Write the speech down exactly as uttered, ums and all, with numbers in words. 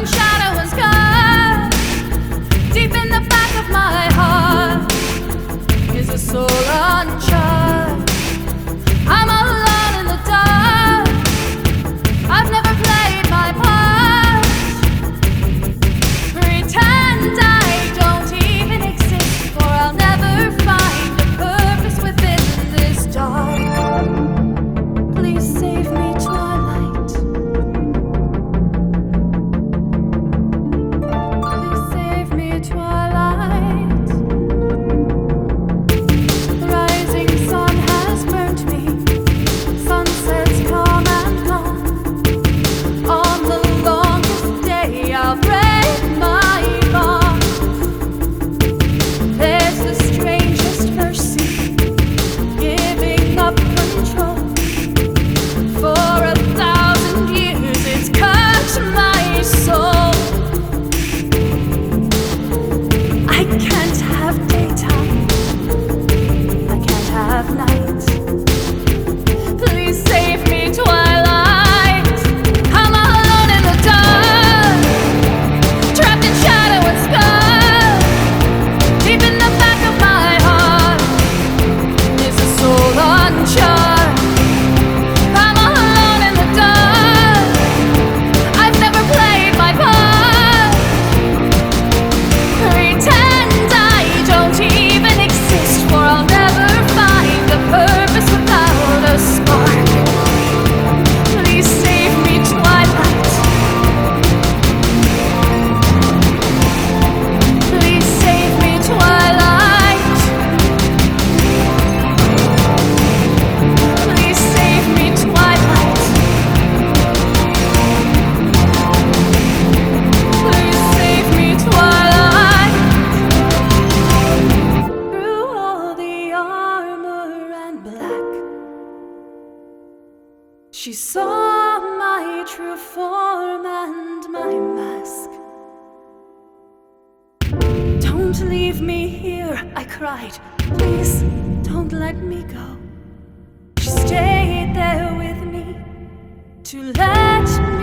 in shadow and sky. Deep in the back of my heart is a soul untried. I'm alone in the dark. I've never played my part. Pretend I don't even exist, for I'll never find a purpose within this dark. Please save me, twilight. Please save me, twilight. The rising sun has burnt me. Sunsets come and gone. On the longest day I'll break my bond. There's the strangest mercy, giving up control. For a thousand years it's cut my soul. I can't have daytime, I can't have night. Please save me, twilight. I'm alone in the dark, trapped in shadow and sky. Deep in the back of my heart is a soul untried. I'm alone in the dark. I've never played my part. Pretend I don't even exist, for I'll never find a purpose without a spark. Please save me, twilight. Please save me, twilight. Please save me, twilight. Please save me, twilight. Through all the armor and black, she saw my true form and my mask. Don't leave me here, I cried. Please don't let me go. She stayed there with me to let